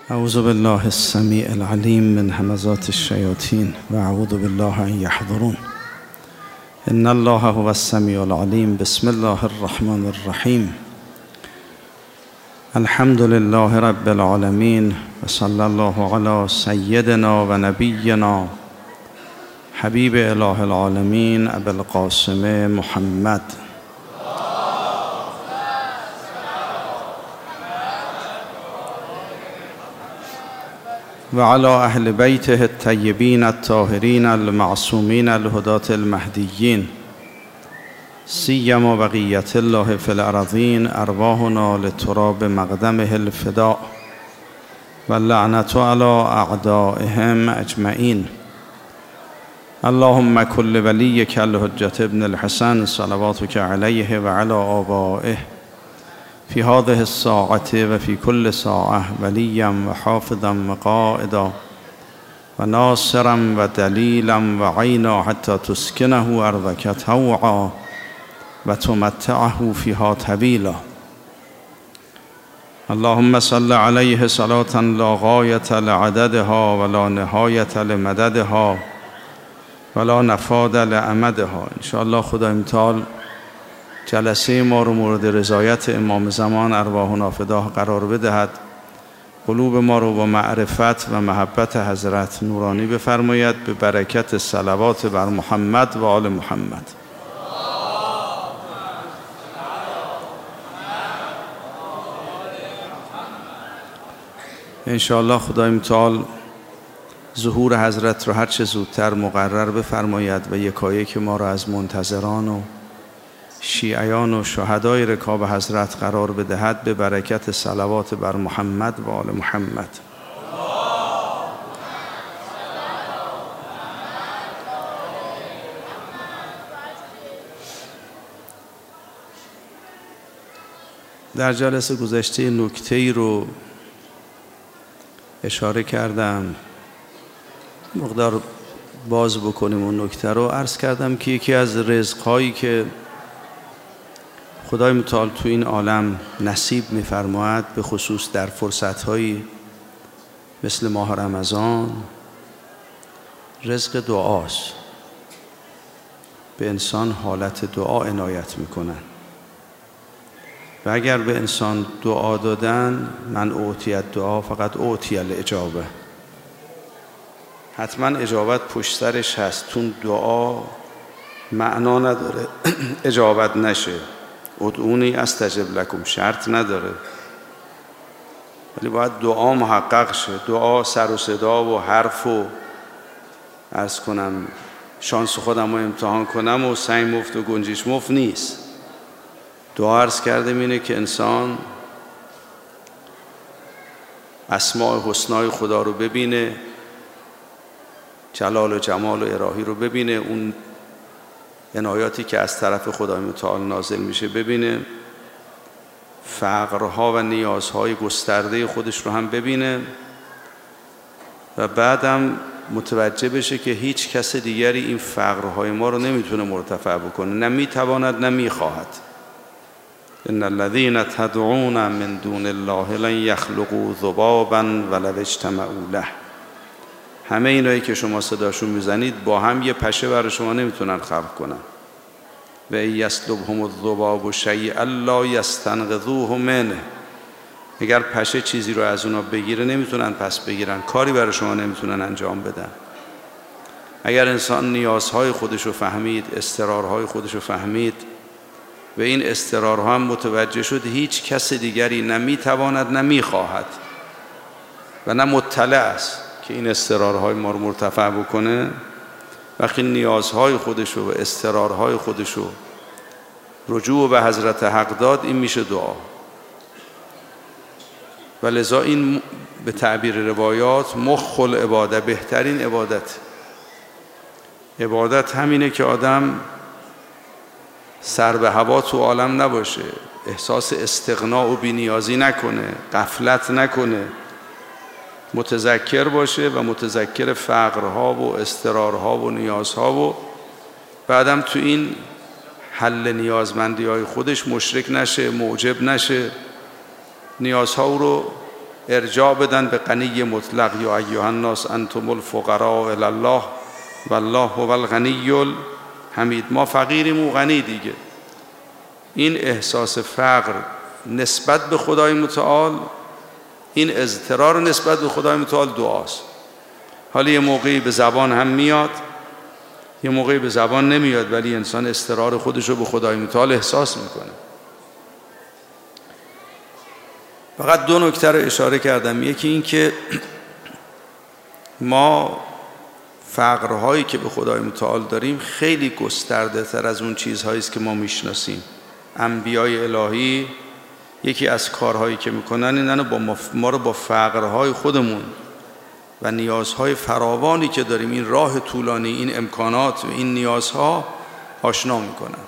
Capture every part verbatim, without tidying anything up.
اعوذ بالله السمیع العلیم من همزات الشیاطین و اعوذ بالله ان یحضرون. ان الله هو السمیع العلیم. بسم الله الرحمن الرحیم. الحمد لله رب العالمین و صلی الله علی سیدنا و نبینا حبیب اله العالمین ابی القاسم محمد و علی اهل بیته الطیبین الطاهرین المعصومین الهداة المهدیین سیما بقیت الله فی الارضین ارواحنا لتراب مقدمه الفداء و اللعنة علی اعدائهم اجمعین. اللهم کل ولیک الحجة ابن الحسن صلواتک علیه و علی آبائه فی هذه الساعة و فی کل ساعة ولیا و حافظا و قائدا و ناصرا و دلیلا و عینا حتی تسکنه ارضک طوعا و تمتعه فیها طویلا. اللهم صل علیه صلاة لا غایة لعددها ولا نهایة لمددها ولا نفاد لامدها. انشاءالله خدا امتحال جلسه ما رو مورد رضایت امام زمان ارواحنا فداه قرار بدهد، قلوب ما رو با معرفت و محبت حضرت نورانی بفرماید به برکت صلوات بر محمد و آل محمد. انشاءالله خدا امتحال ظهور حضرت رو هر چه زودتر مقرر بفرماید و یکایک ما را از منتظران و شیعیان و شهدای رکاب حضرت قرار بدهد به برکت صلوات بر محمد و آل محمد. در جلسه گذشته نکته‌ای رو اشاره کردم، مقدار باز بکنیم اون نکته رو. عرض کردم که یکی از رزق‌هایی که خدای متعال تو این عالم نصیب می‌فرماید، به خصوص در فرصت‌هایی مثل ماه رمضان، رزق دعاست. به انسان حالت دعا عنایت می‌کنن و اگر به انسان دعا دادن، من اوتیت دعا فقط اوتی الاجابه، حتما اجابت پشت سرش هست. چون دعا معنا نداره اجابت نشه. ادعونی استجب لکم شرط نداره، ولی باید دعا محقق شه. دعا سر و صدا و حرف و عرض کنم شانس خودم رو امتحان کنم و سعی مفت و گنجش مفت نیست. دعا عرض کردم اینه که انسان اسماء حسنای خدا رو ببینه، جلال و جمال و الهی رو ببینه، اون عنایاتی که از طرف خدای متعال نازل میشه ببینه، فقرها و نیازهای گسترده خودش رو هم ببینه و بعدم متوجه بشه که هیچ کس دیگری این فقرهای ما رو نمیتونه مرتفع بکنه، نه میتواند نه میخواهد. ان الذين تدعون من دون الله لن يخلقوا ذبابا ولو اجتمعوا له. همه اینایی که شما صداشون میزنید با هم یه پشه برای شما نمیتونن خلق کنن. و یسلبهم الذباب شیئا لا یستنقذوه منه. اگر پشه چیزی رو از اونا بگیره نمیتونن پس بگیرن، کاری برای شما نمیتونن انجام بدن. اگر انسان نیازهای خودش رو فهمید، اضطرارهای خودش رو فهمید و این اضطرارها هم متوجه شد، هیچ کس دیگری نه میتواند نه میخواهد و نه مطلع است که این اضطرارهای ما رو مرتفع بکنه. وقتی نیازهای خودش رو و اضطرارهای خودش رو رجوع به حضرت حق داد، این میشه دعا. و لذا این به تعبیر روایات مخ العباده، بهترین عبادت. عبادت همینه که آدم سر به هوا تو عالم نباشه، احساس استغنا و بی‌نیازی نکنه، غفلت نکنه، متذکر باشه و متذکر فقرها و اضطرارها و نیازها و بعدم تو این حل نیازمندی های خودش مشرک نشه، معجب نشه، نیازها رو ارجاع بدن به غنی مطلق، یا ایها الناس انتم الفقراء الی الله والله هو الغنی الحمید. ما فقیریم و غنی دیگه. این احساس فقر نسبت به خدای متعال، این اضطرار نسبت به خدای متعال دعاست. حالا یه موقعی به زبان هم میاد، یه موقعی به زبان نمیاد، ولی انسان اضطرار خودش رو به خدای متعال احساس میکنه. فقط دو نکته رو اشاره کردم. یکی این که ما فقرهایی که به خدای متعال داریم خیلی گسترده تر از اون چیزهایی است که ما میشناسیم. انبیای الهی یکی از کارهایی که میکنن اینه با ما, ما رو با فقرهای خودمون و نیازهای فراوانی که داریم، این راه طولانی، این امکانات و این نیازها آشنا میکنن.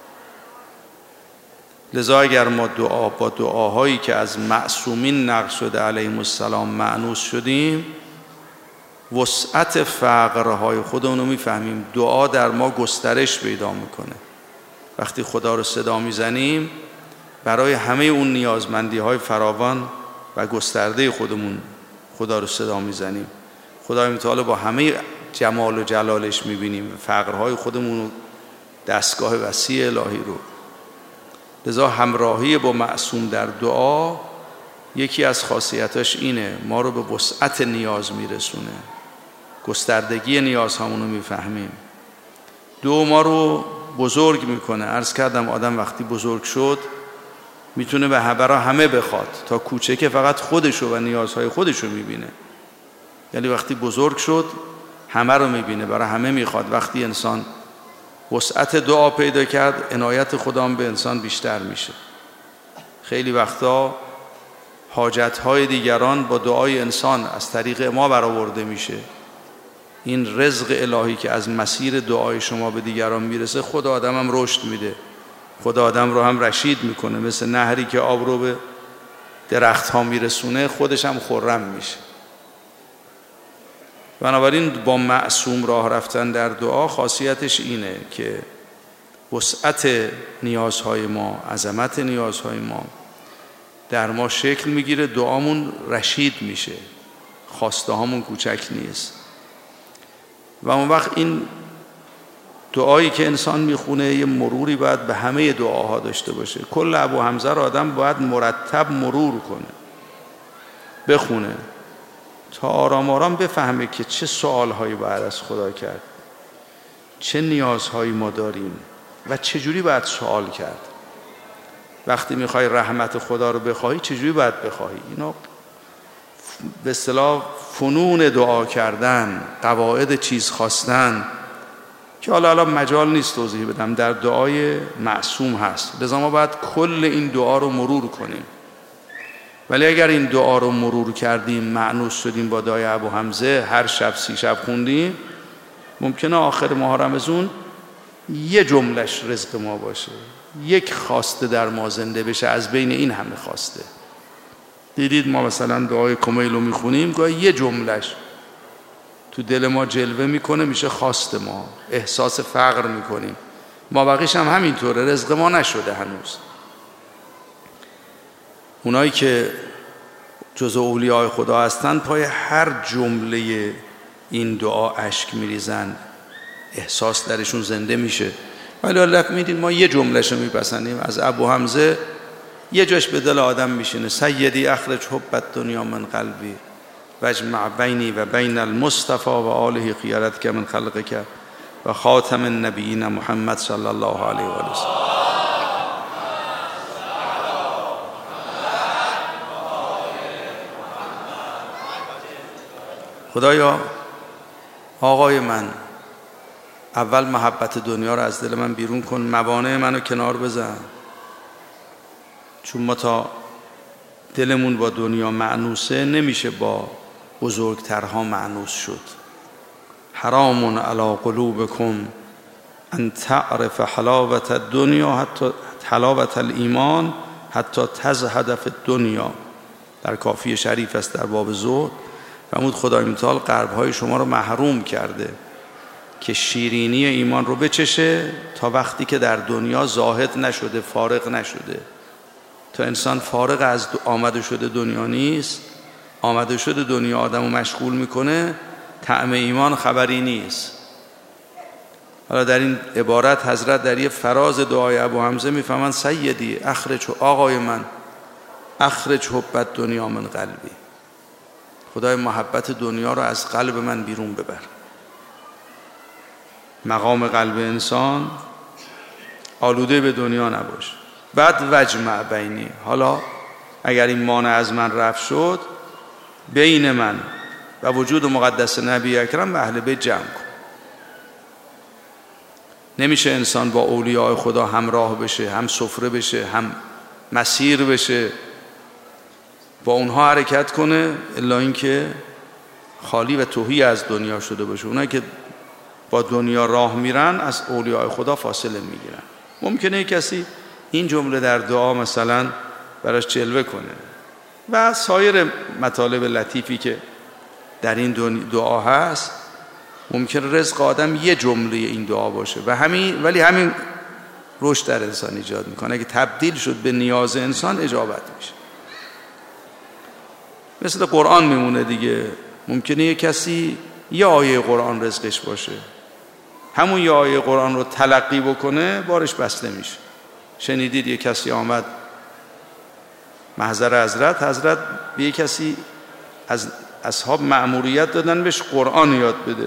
لذا اگر ما دعا با دعاهایی که از معصومین نقل شده علیهم السلام مأنوس شدیم، وسعت فقرهای خودمون رو میفهمیم. دعا در ما گسترش پیدا میکنه. وقتی خدا رو صدا میزنیم برای همه اون نیازمندی های فراوان و گسترده خودمون خدا رو صدا میزنیم. خدای متعال با همه جمال و جلالش میبینیم، فقرهای خودمون رو، دستگاه وسیع الهی رو. لذا همراهی با معصوم در دعا یکی از خاصیتاش اینه، ما رو به وسعت نیاز میرسونه، گستردگی نیاز همون رو میفهمیم. دو، ما رو بزرگ میکنه. عرض کردم آدم وقتی بزرگ شد میتونه به برای همه بخواد، تا کوچکه فقط خودشو و نیازهای خودشو میبینه. یعنی وقتی بزرگ شد همه رو میبینه، برای همه میخواد. وقتی انسان وسعت دعا پیدا کرد، عنایت خدا به انسان بیشتر میشه. خیلی وقتا حاجتهای دیگران با دعای انسان از طریق ما برآورده میشه. این رزق الهی که از مسیر دعای شما به دیگران میرسه، خدا آدم هم رشد میده، خدا آدم رو هم رشید میکنه. مثل نهری که آب رو به درخت ها میرسونه، خودش هم خرم میشه. بنابراین با معصوم راه رفتن در دعا خاصیتش اینه که وسعت نیازهای ما، عظمت نیازهای ما در ما شکل میگیره، دعامون رشید میشه، خواسته هامون کوچک نیست. و اون وقت این دعایی که انسان میخونه یه مروری باید به همه دعاها داشته باشه. کل ابو حمزه رو آدم باید مرتب مرور کنه، بخونه، تا آرام آرام بفهمه که چه سوالهایی باید از خدا کرد، چه نیازهایی ما داریم و چجوری باید سوال کرد. وقتی میخوای رحمت خدا رو بخواهی چجوری باید بخواهی. اینا به اصطلاح فنون دعا کردن، قواعد چیز خواستن که حالا حالا مجال نیست توضیح بدم، در دعای معصوم هست. لذا ما باید کل این دعا رو مرور کنیم. ولی اگر این دعا رو مرور کردیم، مأنوس شدیم با دعای ابو حمزه، هر شب سی شب خوندیم، ممکنه آخر ماه رمضان یه جملش رزق ما باشه، یک خواسته در ما زنده بشه از بین این همه خواسته. دیدید ما مثلا دعای کمیل رو میخونیم، گاهی یه جملش تو دل ما جلوه میکنه، میشه خواست ما، احساس فقر میکنیم. ما بقیش هم همینطوره، رزق ما نشده هنوز. اونایی که جزء اولیاء خدا هستن پای هر جمله این دعا اشک میریزن، احساس درشون زنده میشه. ولی حالا میدین ما یه جملهشو میپسندیم از ابو حمزه، یه جاش به دل آدم میشینه: سیدی اخرج حب الدنیا من قلبی واجمع بینی و بین المصطفى و آله خیرتک من خلقک و خاتم النبیین محمد صلی الله علیه و آله. خدایا آقای من، اول محبت دنیا رو از دل من بیرون کن، موانع منو کنار بزن. چون ما تا دلمون با دنیا مأنوسه نمیشه با بزرگترها مأنوس شد. حرام علی قلوبکم ان تعرف حلاوت الدنیا حتی حلاوت الایمان حتی تزهد فی الدنیا. در کافی شریف است در باب زهد فرمود خدای متعال قلب‌های شما رو محروم کرده که شیرینی ایمان رو بچشه تا وقتی که در دنیا زاهد نشده، فارغ نشده. تا انسان فارغ از آمده شده دنیا نیست، آمده شده دنیا آدمو مشغول میکنه، طعم ایمان خبری نیست. حالا در این عبارت حضرت در یه فراز دعای ابو حمزه میفهمن سیدی اخرج، آقای من، اخرج حبت دنیا من قلبی، خدای محبت دنیا رو از قلب من بیرون ببر. مقام قلب انسان آلوده به دنیا نباشه. بعد وجمع بینی، حالا اگر این مانع از من رفت شد، بین من و وجود مقدس نبی اکرم و اهل بیت جمع کن. نمیشه انسان با اولیاء خدا همراه بشه، هم سفره بشه، هم مسیر بشه، با اونها حرکت کنه، الا اینکه خالی و تهی از دنیا شده باشه. اونایی که با دنیا راه میرن از اولیاء خدا فاصله میگیرن. ممکنه کسی این جمله در دعا مثلا براش جلوه کنه و سایر مطالب لطیفی که در این دعا هست، ممکن رزق آدم یه جمله این دعا باشه و همین، ولی همین رشد در انسان ایجاد میکنه. اگه تبدیل شد به نیاز انسان اجابت میشه. مثل قرآن میمونه دیگه. ممکنه یه کسی یه آیه قرآن رزقش باشه، همون یه آیه قرآن رو تلقی بکنه بارش بسته میشه. شنیدید یه کسی آمد محضر حضرت، حضرت به یه کسی از اصحاب مأموریت دادن بهش قرآن یاد بده.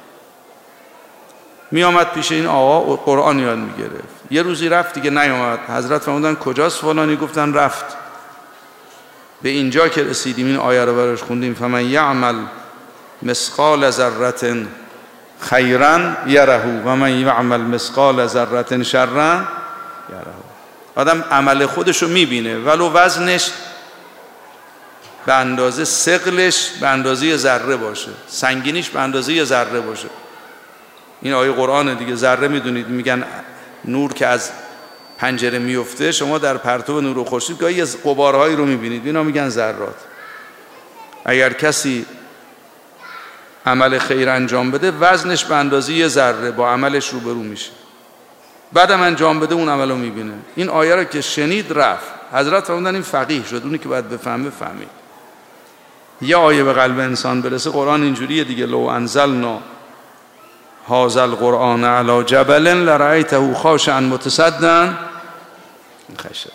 می آمد پیش این آقا قرآن یاد می گرفت. یه روزی رفت دیگه نیامد. حضرت فرمودن کجاست فلانی؟ گفتن رفت. به اینجا که رسیدیم این آیه رو براش خوندیم، فمن یعمل مثقال ذره خیرا یره و من یعمل مثقال ذره شرا یره. آدم عمل خودش رو میبینه ولو وزنش به اندازه ثقلش به اندازه ذره باشه، سنگینیش به اندازه ذره باشه. این آیه قرآن دیگه. ذره میدونید میگن نور که از پنجره میفته، شما در پرتو نور خورشید گاهی از غبارهایی رو میبینید، اینا میگن ذرات. اگر کسی عمل خیر انجام بده، وزنش به اندازه یه ذره با عملش روبرو میشه. بعدم انجام بده اون عملو میبینه. این آیه رو که شنید رفت. حضرت فرمودن این فقیه شد، اونی که باید بفهمه فهمید. یه آیه به قلب انسان برسه، قرآن اینجوریه دیگه. لو انزلنا هذا القرآن علی جبل لرأیته خاشعا متصدعا من خشیت.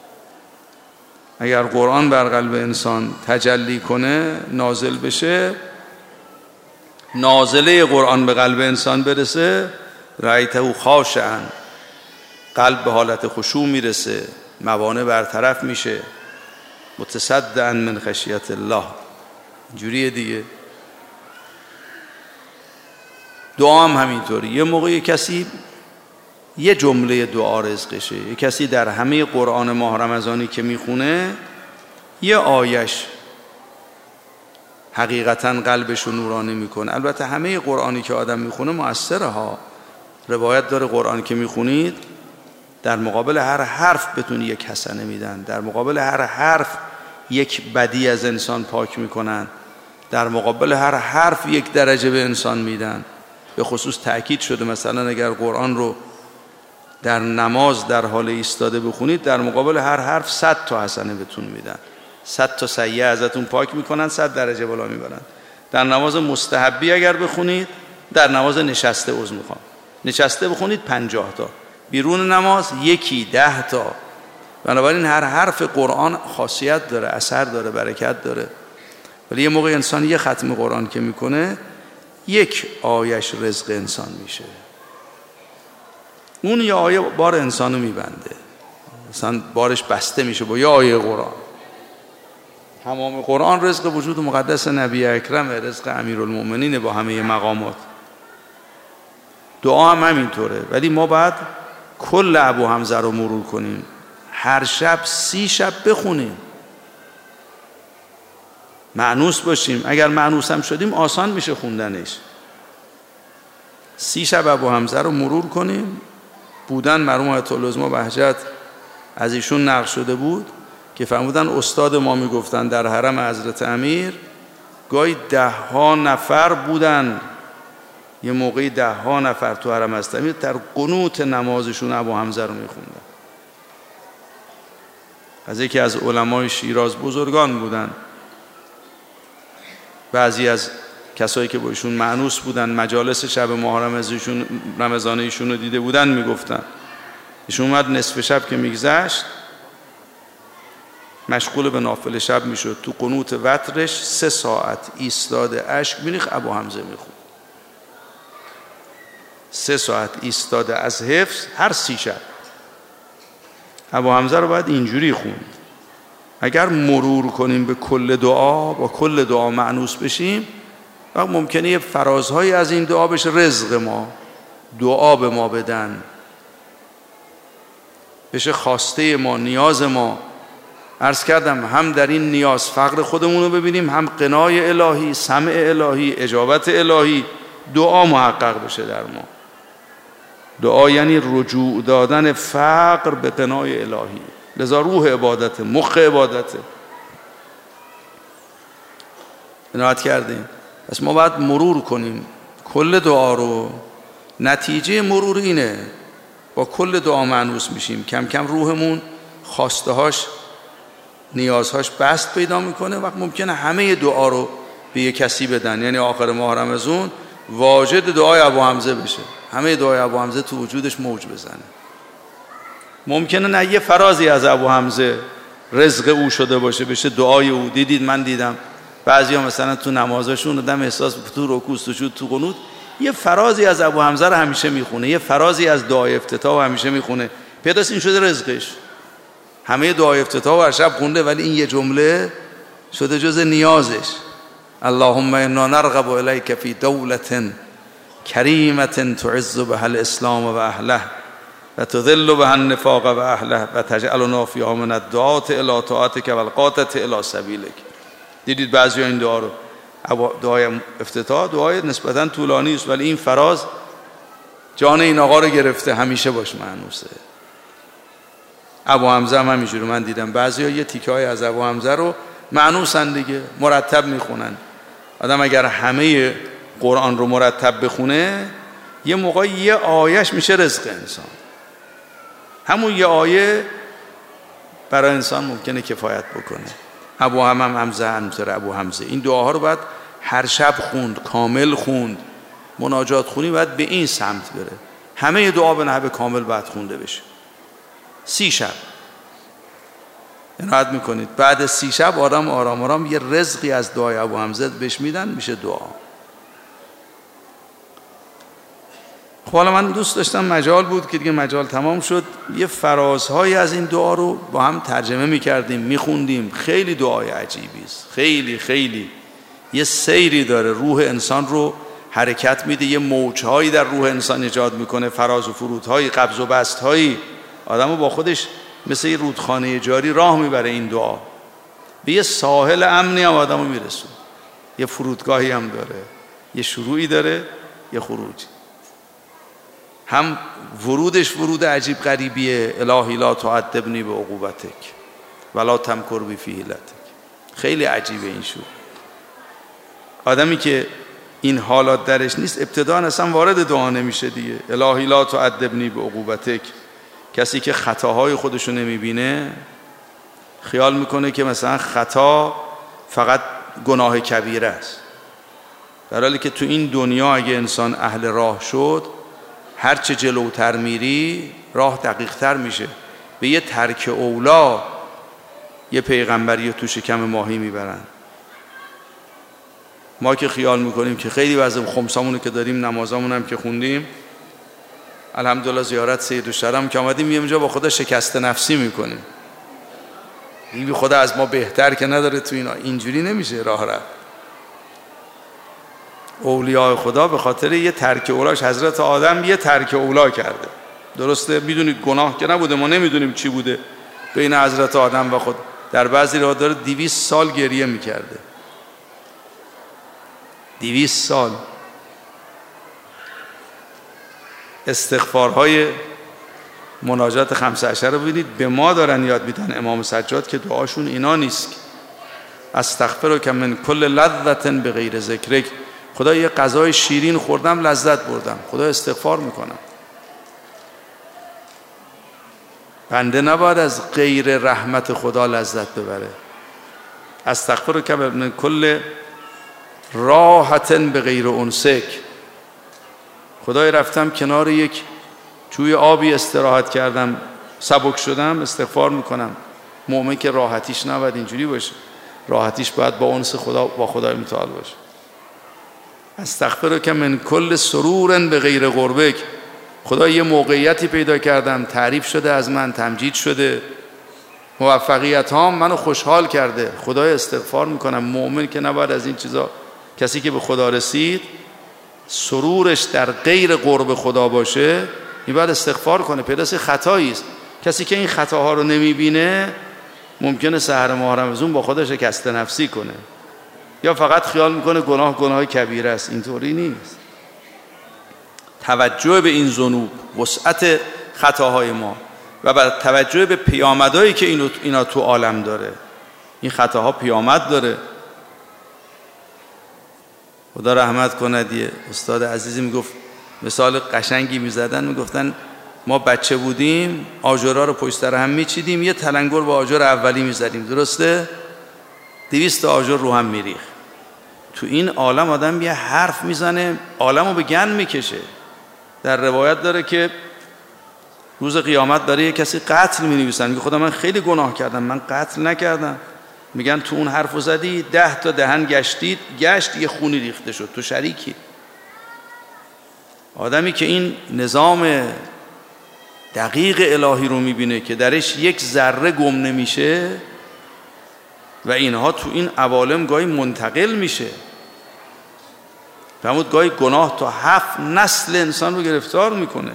اگر قرآن بر قلب انسان تجلی کنه، نازل بشه، نازله قرآن به قلب انسان برسه، رأیته خاشعا، قلب به حالت خشوع میرسه، موانع برطرف میشه، متصدعا من خشیت الله. جوریه دیگه. دعا هم همینطوری. یه موقع کسی یه جمله دعا رزقشه، یه کسی در همه قرآن ماه رمضانی که میخونه یه آیش حقیقتا قلبش رو نورانی میکنه. البته همه قرآنی که آدم میخونه مؤثره ها. روایت داره قرآن که میخونید در مقابل هر حرف بتونی یک حسنه میدن، در مقابل هر حرف یک بدی از انسان پاک میکنن، در مقابل هر حرف یک درجه به انسان میدن. به خصوص تأکید شده مثلا اگر قرآن رو در نماز در حال ایستاده بخونید، در مقابل هر حرف صد تا حسنه بهتون میدن، صد تا سیئه ازتون پاک میکنن، صد درجه بالا میبرن. در نماز مستحبی اگر بخونید، در نماز نشسته عذر میخوام، نشسته بخونید پنجاه تا، بیرون نماز یکی ده تا. بنابراین هر حرف قرآن خاصیت داره، اثر داره، برکت داره. ولی یه موقع انسان یه ختم قرآن که میکنه، یک آیش رزق انسان میشه. اون یه آیه بار انسانو میبنده، مثلا بارش بسته میشه با یه آیه قرآن. تمام قرآن رزق وجود مقدس نبی اکرم، رزق امیرالمؤمنین با همه مقامات. دعا هم همینطوره. ولی ما باید کل ابو حمزه رو مرور کنیم، هر شب سی شب بخونیم، مأنوس باشیم. اگر مأنوس هم شدیم آسان میشه خوندنش. سی شب ابو حمزه رو مرور کنیم. بودن مرحوم آیت العظما بهجت از ایشون نقل شده بود که فرمودن استاد ما میگفتن در حرم حضرت امیر گاهی ده ها نفر بودن، یه موقعی ده ها نفر تو حرم حضرت امیر در قنوت نمازشون ابو حمزه رو میخوندن. از یکی از علمای شیراز بزرگان بودن، بعضی از کسایی که با ایشون مأنوس بودن، مجالس شب ماه رمضان ایشون رو دیده بودن، میگفتن ایشون اومد نصف شب که میگذشت مشغول به نافله شب میشد، تو قنوت وترش سه ساعت ایستاده اشک میریخت ابو حمزه میخوند. سه ساعت ایستاده از حفظ هر سی شب. ابو حمزه رو باید اینجوری خوند. اگر مرور کنیم به کل دعا، با کل دعا مأنوس بشیم، وقت ممکنه یه فرازهایی از این دعا بشه رزق ما، دعا به ما بدن، بشه خواسته ما، نیاز ما. عرض کردم هم در این نیاز فقر خودمون رو ببینیم، هم قنای الهی، سمع الهی، اجابت الهی، دعا محقق بشه در ما. دعا یعنی رجوع دادن فقر به قنای الهی. لذا روح عبادت، مخ عبادت. عنایت کردیم. پس ما باید مرور کنیم کل دعا رو. نتیجه مرور اینه، با کل دعا مأنوس میشیم، کم کم روحمون خواسته هاش، نیازهاش بست پیدا میکنه. وقت ممکنه همه دعا رو به یک کسی بدن، یعنی آخر ماه رمضان واجد دعای ابو حمزه بشه، همه دعای ابو حمزه تو وجودش موج بزنه. ممکنه نه یه فرازی از ابو حمزه رزق او شده باشه، بشه دعای او. دیدید من دیدم بعضیا مثلا تو نمازشون آدم احساس تو رکوع سجود تو قنوت یه فرازی از ابو حمزه رو همیشه میخونه، یه فرازی از دعای افتتاح همیشه میخونه، پیداست این شده رزقش. همه دعای افتتاح هر شب خونده، ولی این یه جمله شده جز نیازش. اللهم انا نرغب الیک فی دولة کریمة تعز بها الاسلام و اهله و تذل بها النفاق و اهله و تجعلنا فیها من الدعاة الی طاعتک و القاة الی سبیلک. دیدید بعضی این دعا رو، دعای افتتاح دعای نسبتا طولانی است، ولی این فراز جان این آقا رو گرفته، همیشه باش مأنوسه. ابو حمزه هم همینجوری من دیدم بعضیا یه تیکه های از ابو حمزه رو مأنوسن دیگه، مرتب میخونن. آدم اگر همه قرآن رو مرتب بخونه، یه موقع یه آیهش میشه رزق انسان. همون یه آیه برای انسان ممکنه کفایت بکنه. ابو هم هم حمزه همطور ابو حمزه. این دعاها رو باید هر شب خوند، کامل خوند. مناجات خونی باید به این سمت بره. همه دعا به نحو کامل باید خونده بشه. سی شب عنایت میکنید. بعد سی شب آرام آرام آرام یه رزقی از دعای ابو حمزه بهش میدن، میشه دعا. خب حالا من دوست داشتم، مجال بود که دیگه مجال تمام شد، یه فرازهایی از این دعا رو با هم ترجمه میکردیم، میخوندیم. خیلی دعای عجیبی است، خیلی خیلی یه سیری داره، روح انسان رو حرکت میده، یه موجهایی در روح انسان ایجاد میکنه، فراز و فرودهایی، قبض و بستهایی. آدمو با خودش مثل یه رودخانه جاری راه میبره این دعا. به یه ساحل امنی هم آدمو میرسونه. یه فرودگاهی هم داره، یه شروعی داره، یه خروجی. هم ورودش ورود عجیب غریبیه. الهی لا تعذبنی به عقوبتک ولا تمکر بی فی حیلتک. خیلی عجیبه این شروع. آدمی که این حالات درش نیست ابتداً اصلا وارد دعا نمیشه دیگه. الهی لا تعذبنی به عقوبتک. کسی که خطاهای خودشو نمیبینه خیال میکنه که مثلا خطا فقط گناه کبیره است، در حالی که تو این دنیا اگه انسان اهل راه شد، هرچه جلوتر میری راه دقیق تر میشه. به یه ترک اولا یه پیغمبری تو شکم ماهی میبرن. ما که خیال میکنیم که خیلی وضع خمسامونو که داریم، نمازامون هم که خوندیم، الحمدلله زیارت سیدالشرم که آمدیم، یه اونجا با خدا شکست نفسی میکنیم. این خدا از ما بهتر که نداره تو اینا. اینجوری نمیشه راه رفت. اولیاء خدا به خاطر یه ترک اولاش، حضرت آدم یه ترک اولا کرده. درسته؟ میدونید گناه که نبوده، ما نمیدونیم چی بوده بین حضرت آدم و خود. در بعضی راه داره دویست سال گریه میکرده. دویست سال. استغفارهای مناجات خمسه عشر رو ببینید، به ما دارن یاد میدن امام سجاد که دعاشون اینا نیست. استغفرک من کل لذة بغیر ذکرک. خدا یه غذای شیرین خوردم لذت بردم، خدا استغفار میکنم. بنده نباید از غیر رحمت خدا لذت ببره. استغفرک من کل راحتن به غیر انسک. خدای رفتم کنار یک جوی آبی استراحت کردم، سبک شدم، استغفار میکنم. مؤمن که راحتیش نباید اینجوری باشه، راحتیش باید با انس خدا، با خدای متعال باشه. استغفرک من کل سرور به غیر قربک. خدا یه موقعیتی پیدا کردم، تعریف شده از من، تمجید شده، موفقیت هام منو خوشحال کرده، خدای استغفار میکنم. مؤمن که نباید از این چیزا، کسی که به خدا رسید سرورش در غیر قرب خدا باشه، این باید استغفار کنه. پیداست خطایی است. کسی که این خطاها رو نمیبینه ممکنه سحر ماه رمضان با خودش شکست نفسی کنه، یا فقط خیال میکنه گناه گناه کبیره است. اینطوری نیست. توجه به این ذنوب، وسعت خطاهای ما و با توجه به پیامدهایی که اینو اینا تو عالم داره. این خطاها پیامد داره. خدا رحمت کند، یه استاد عزیزی میگفت، مثال قشنگی میزدن، میگفتن ما بچه بودیم آجرها رو پشت سر هم میچیدیم، یه تلنگر با آجر اولی میزدیم، درسته؟ دویست آجر رو هم میریخت. تو این عالم آدم یه حرف میزنه عالم رو به گن میکشه. در روایت داره که روز قیامت داره یه کسی قتل مینویسن، میگه خدا من خیلی گناه کردم، من قتل نکردم. میگن تو اون حرفو زدی، ده تا دهن گشتید، گشت یه خونی ریخته شد، تو شریکی. آدمی که این نظام دقیق الهی رو میبینه که درش یک ذره گم نمیشه و اینها تو این عوالم گاهی منتقل میشه. فرمود گاهی گناه تا هفت نسل انسان رو گرفتار میکنه.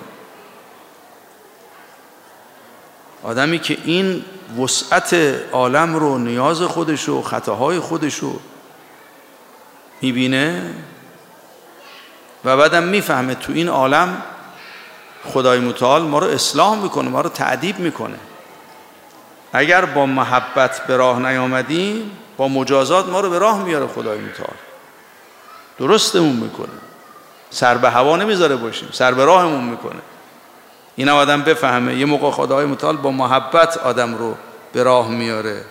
آدمی که این وسعت عالم رو، نیاز خودش و خطاهای خودش رو میبینه و بعدم میفهمه تو این عالم خدای متعال ما رو اصلاح میکنه، ما رو تعدیب میکنه. اگر با محبت به راه نیامدیم، با مجازات ما رو به راه میاره خدای متعال، درستمون میکنه، سر به هوا نمیذاره باشیم، سر به راهمون میکنه. این آدم بفهمه یه موقع خدای متعال با محبت آدم رو به راه میاره،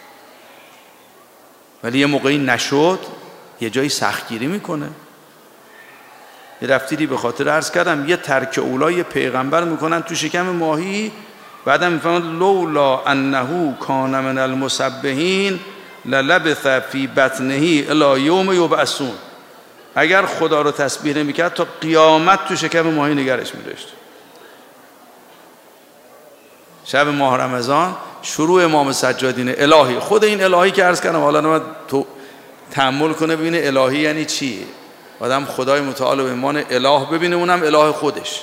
ولی یه موقعی نشد یه جایی سختگیری میکنه. یه رفتیری به خاطر عرض کردم، یه ترک اولای پیغمبر میکنن تو شکم ماهی، بعدم میفهمن لولا انه کان من المسبحین للبث فی بطنه الی یوم یبعثون. اگر خدا رو تسبیح نمیکرد تا قیامت تو شکم ماهی نگرش میداشت. شب ماه رمضان شروع امام سجادین الهی، خود این الهی که عرض کردم حالا نمید تو تأمل کنه ببینه الهی یعنی چی. آدم خدای متعال به عنوان اله ببینه، اونم اله خودش.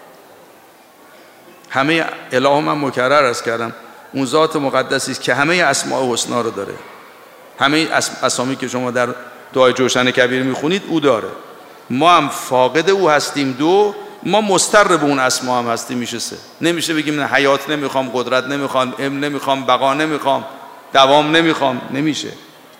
همه اله من مکرر عرض کردم اون ذات مقدسی است که همه اسماء الحسنا رو داره. همه اسامی که شما در دعای جوشن کبیر میخونید او داره. ما هم فاقد او هستیم، دو ما مستر به اون اسما هم هستیم. میشه سه. نمیشه بگیم نه حیات نمیخوام، قدرت نمیخوام، علم نمیخوام، بقا نمیخوام، دوام نمیخوام. نمیشه.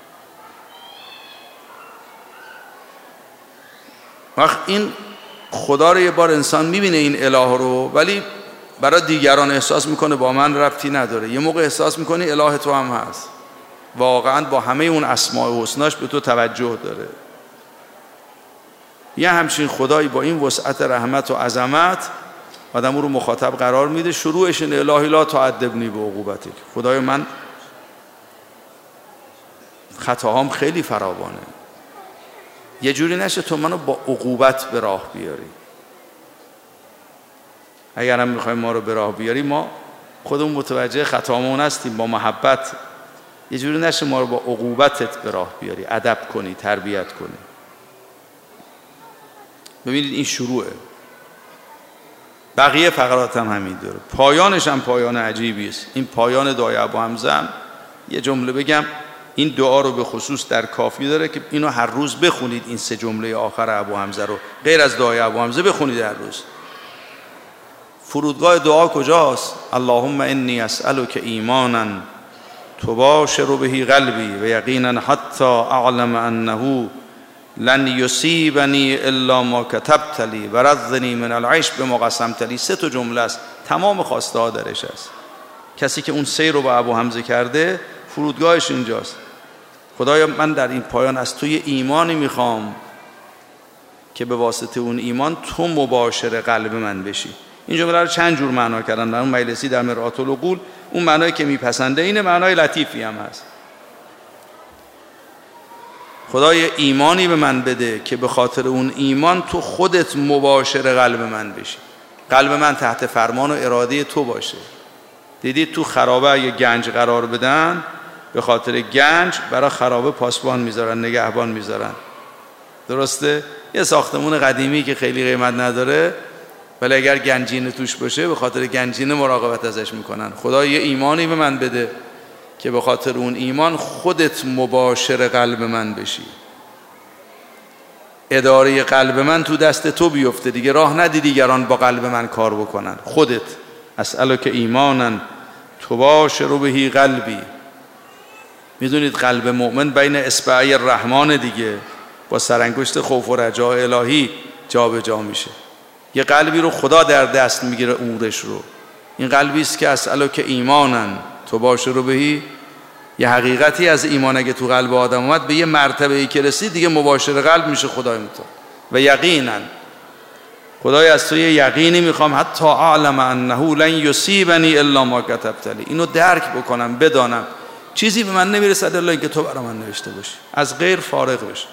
وقت این خدا رو یه بار انسان میبینه این اله رو، ولی برای دیگران احساس میکنه با من ربطی نداره. یه موقع احساس میکنی اله تو هم هست، واقعا با همه اون اسماء حسناش به تو توجه داره. یه همچین خدایی با این وسعت رحمت و عظمت آدم رو مخاطب قرار میده. شروعش این الهی لا تعذبنی بعقوبتک، خدای من خطاهام خیلی فراوانه، یه جوری نشه تو منو با عقوبت به راه بیاری. اگر هم میخوایم ما رو به راه بیاری، ما خودمون متوجه خطامون هستیم، با محبت یه جوری نشه ما رو با عقوبتت به راه بیاری، ادب کنی، تربیت کنی. ببینید این شروعه، بقیه فقرات هم همین داره. پایانش هم پایان عجیبی است. این پایان دعای ابو حمزه هم یه جمله بگم، این دعا رو به خصوص در کافی داره که اینو هر روز بخونید. این سه جمله آخر ابو حمزه رو غیر از دعای ابو حمزه بخونید هر روز. فرودگاه دعا کجاست؟ اللهم انی اسألک ایمانا تباشر به قلبی و یقینا حتی اعلم انه لن یصیبنی الا ما کتبت لی و رضنی من العیش بما قسمت لی. سه تا جمله است، تمام خواسته ها درش است. کسی که اون سیر رو با ابو حمزه کرده فرودگاهش اینجاست. خدایا من در این پایان از تو یه ایمانی میخوام که به واسطه اون ایمان تو مباشر قلب من بشی. این جمله رو چند جور معنا کردن. اون مجلسی در مرآت العقول اون معنایی که میپسنده اینه، معنای لطیفی هم هست. خدای ایمانی به من بده که به خاطر اون ایمان تو خودت مباشر قلب من بشی، قلب من تحت فرمان و اراده تو باشه. دیدید تو خرابه اگه گنج قرار بدن، به خاطر گنج برای خرابه پاسبان میذارن، نگهبان میذارن. درسته؟ یه ساختمون قدیمی که خیلی قیمت نداره ولی اگر گنجینه توش باشه به خاطر گنجینه مراقبت ازش میکنن. خدا یه ایمانی به من بده که به خاطر اون ایمان خودت مباشر قلب من بشی، اداره قلب من تو دست تو بیفته، دیگه راه ندی دیگران با قلب من کار بکنن. خودت اسألک ایمانا تباشر بهی قلبی. میدونید قلب مؤمن بین اصبعی الرحمن دیگه، با سرانگشت خوف و رجاء الهی جا به جا میشه. یه قلبی رو خدا در دست میگیره امورش رو. این قلبی است که اسألک ایمانا تباشر بهی، یه حقیقتی از ایمان اگه تو قلب آدم اومد به یه مرتبه‌ای که رسید دیگه مباشر قلب میشه خدای متعال. و یقینا خدای از تو یه یقینی میخوام حتی اعلم انه لن یصیبنی الا ما کتبت لی، اینو درک بکنم، بدانم چیزی به من نمیرسد الا اینکه تو برای من نوشته باشی، از غیر فارغ بشم.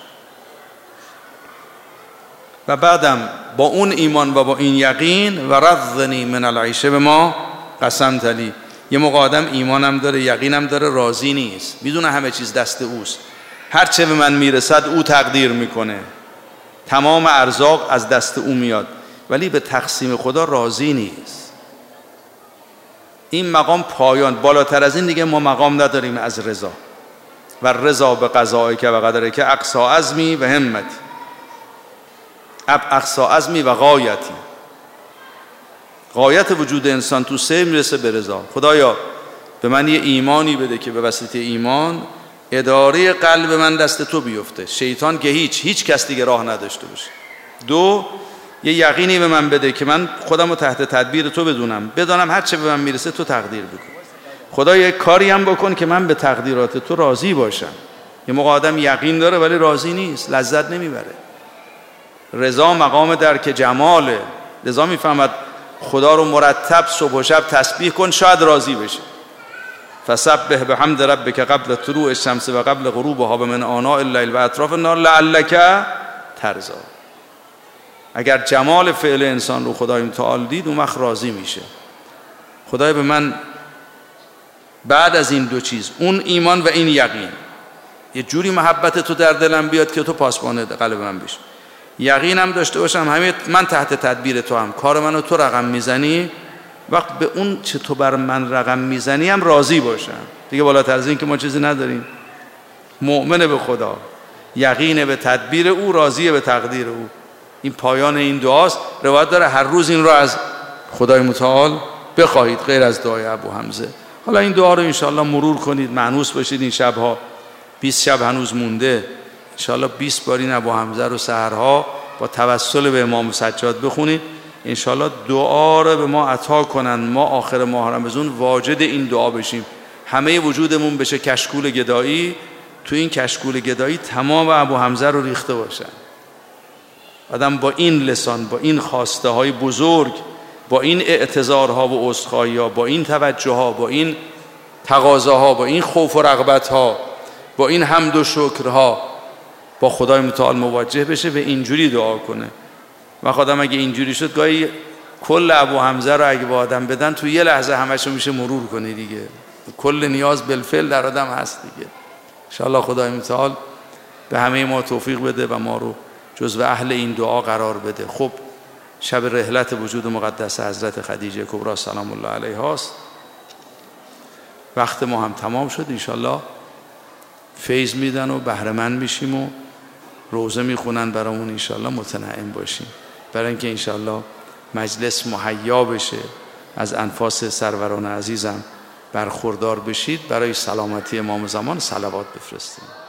و بعدم با اون ایمان و با این یقین و رضنی من العیش به ما قسمت لی. یه موقع آدم ایمانم داره، یقینم داره، راضی نیست، میدونه همه چیز دست اوست، هر چه به من میرسد او تقدیر میکنه، تمام ارزاق از دست او میاد، ولی به تقسیم خدا راضی نیست. این مقام پایان، بالاتر از این دیگه ما مقام نداریم از رضا. و رضا به قضایک و قدرک اقصی عزمی و همتی، اقصی عزمی و غایتی. غایت وجود انسان تو سه میرسه به رضا. خدایا به من یه ایمانی بده که به واسطه ایمان اداره قلب من دست تو بیفته، شیطان که هیچ هیچ کس دیگه راه نداشته باشه. دو، یه یقینی به من بده که من خودم رو تحت تدبیر تو بدونم، بدانم هر چه به من میرسه تو تقدیر بکن. خدا یه کاری هم بکن که من به تقدیرات تو راضی باشم. یه موقع آدم یقین داره ولی راضی نیست، لذت نمیبره. رضا مقام درک جماله، لذا میفهمد خدا رو مرتب صبح و شب تسبیح کن شاید راضی بشه. فسبح بحمد ربک قبل طلوع الشمس و قبل غروبها و من آناء الليل و اطراف النهار لعلک ترضی. اگر جمال فعل انسان رو خدای متعال دید اون وقت راضی میشه. خدای به من بعد از این دو چیز، اون ایمان و این یقین، یه جوری محبت تو در دلم بیاد که تو پاسبان قلب من بشی، یقینم داشته باشم همه من تحت تدبیر تو هم، کار منو تو رقم میزنی، وقت به اون چه تو بر من رقم میزنی هم راضی باشم. دیگه بالاتر از این که ما چیزی نداریم. مؤمن به خدا، یقین به تدبیر او، راضی به تقدیر او. این پایان این دعاست. روایت داره هر روز این رو از خدای متعال بخواهید غیر از دعای ابو حمزه. حالا این دعا رو انشاءالله مرور کنید، مانوس باشید. این شبها بیست شب هنوز مونده، انشاءالله بیست بار این ابو حمزه رو سحرها با توسل به امام سجاد بخونید. انشاءالله دعا رو به ما عطا کنن، ما آخر ماه رمضان واجد این دعا بشیم، همه وجودمون بشه کشکول گدایی، تو این کشکول گدایی تمام ابو حمزه رو ریخته باشن. آدم با این لسان، با این خواسته های بزرگ، با این اعتذارها و عذرخواهی‌ها، با این توجه‌ها، با این تقاضاها، با این خوف و رغبت‌ها، با این حمد و شکرها با خدای متعال مواجه بشه و اینجوری دعا کنه. و خودم اگه اینجوری شد گاهی کل ابو حمزه رو اگه با آدم بدن تو یه لحظه همشو میشه مرور کنی دیگه، کل نیاز بالفعل در آدم هست دیگه. انشاءالله خدای متعال به همه ما توفیق بده و ما رو جزو اهل این دعا قرار بده. خب شب رحلت وجود مقدس حضرت خدیجه کبری سلام الله علیها است. وقت ما هم تمام شد. انشاءالله فیض میدن و بهره مند میشیم و روزه میخونن برامون، انشاءالله متنعم باشیم، برای اینکه انشاءالله مجلس مهیا بشه، از انفاس سروران عزیزم برخوردار بشید. برای سلامتی امام زمان صلوات بفرستیم.